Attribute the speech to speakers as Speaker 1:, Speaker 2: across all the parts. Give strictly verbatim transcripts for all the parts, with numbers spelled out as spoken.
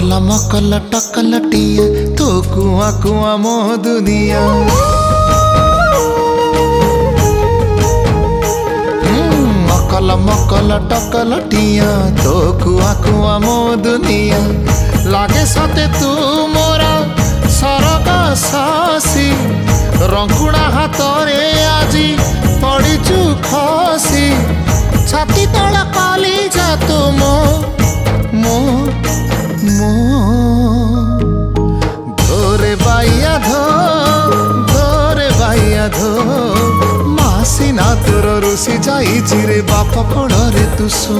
Speaker 1: अकल मकल टकलटिया तो कुआ कुआ मो दुनिया। अकल मकल टकलटिया तो कुआ कुआ मो दुनिया। लागे सते तू मोरा सरग सासी रंकुणा हाथरे आजी पड़ीचु खसी। छाती तल काली जा तू मो मो मो धोरे बाइया धो धोरे बाइया धो मासी ना तोर रुसी जाइछि रे बाप कोଳରେ तू सो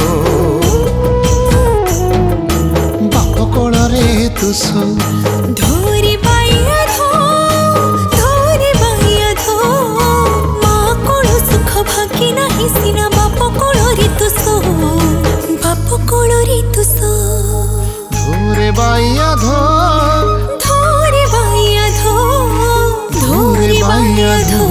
Speaker 1: बाप कोଳରେ तू सो।
Speaker 2: धोरे बाइया धो धोरे बाइया धो माँ कोळ सुख भागी नाही सिना बाप कोଳରେ तू सो बाप कोଳରେ तू सो।
Speaker 1: धोरे बाइया धो
Speaker 2: धोरे बाइया धो धोरे बाइया धो।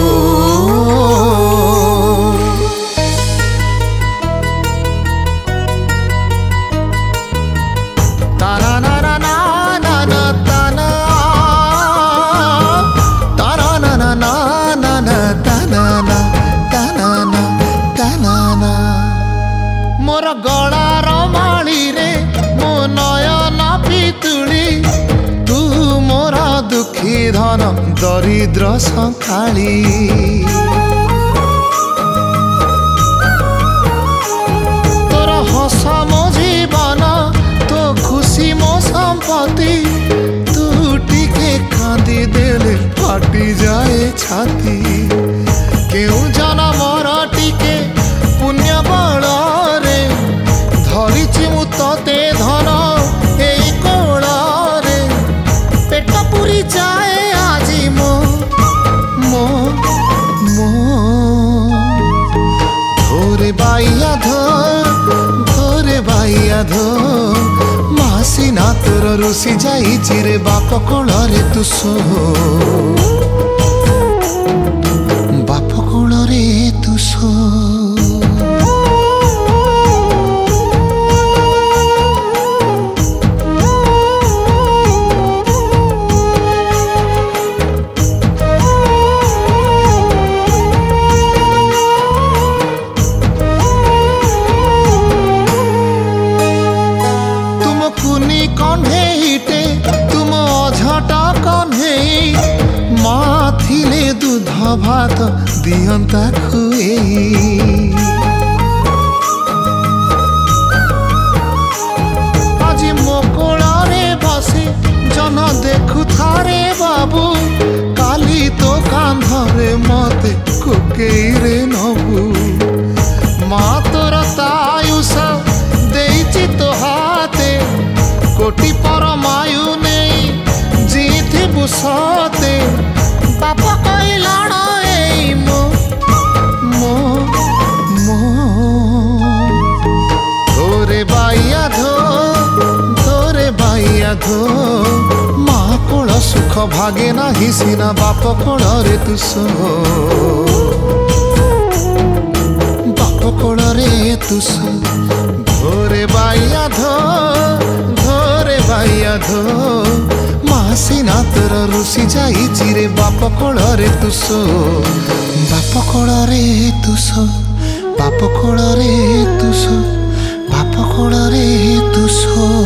Speaker 1: मोर गलार माली रे मो नयन पितुली तू मोर दुखी धन दरिद्र संखाली। तोर हस मो जीवन तो खुशी मो संपत्ति तू टिके कांदी देले फाटी जाए छाती। केउ जनमर टिके पुण्य बल धरिछि मु तते धन एई कोଳରେ पेट पुरी जाए आजी मो मो मो। धोरे बाइया धो धोरे बाइया धो मासी ना तोर रुसी जाइछि रे बाप कोଳରେ तू सो बाप कोଳରେ तू सो। कन्हेईटे तुम अझटा कन्हेई माँ थिले दूध भात दियंता खुएई। आज मो कोଳରେ बसी जन देखु थारे बाबू काली तो कांधरे मते कोकेई रे नबू। माँ तोर तायुष देइछि तो हाथे कोटि परमायु नहीं जीथि बुसते बाप कहलाण एई मो मो मो। धोरे बाइया धो धोरे बाइया धो माँ कोळ सुख भागे नाही सिना बाप कोଳରେ तू सो बाप कोଳରେ तू सो। धोरे बाइया धो धोरे बाइया धो मासी ना तोर रुसी जाइछि रे बाप कोଳରେ तू सो बाप कोଳରେ तू सो बाप कोଳରେ तू सो बाप कोଳରେ तू सो।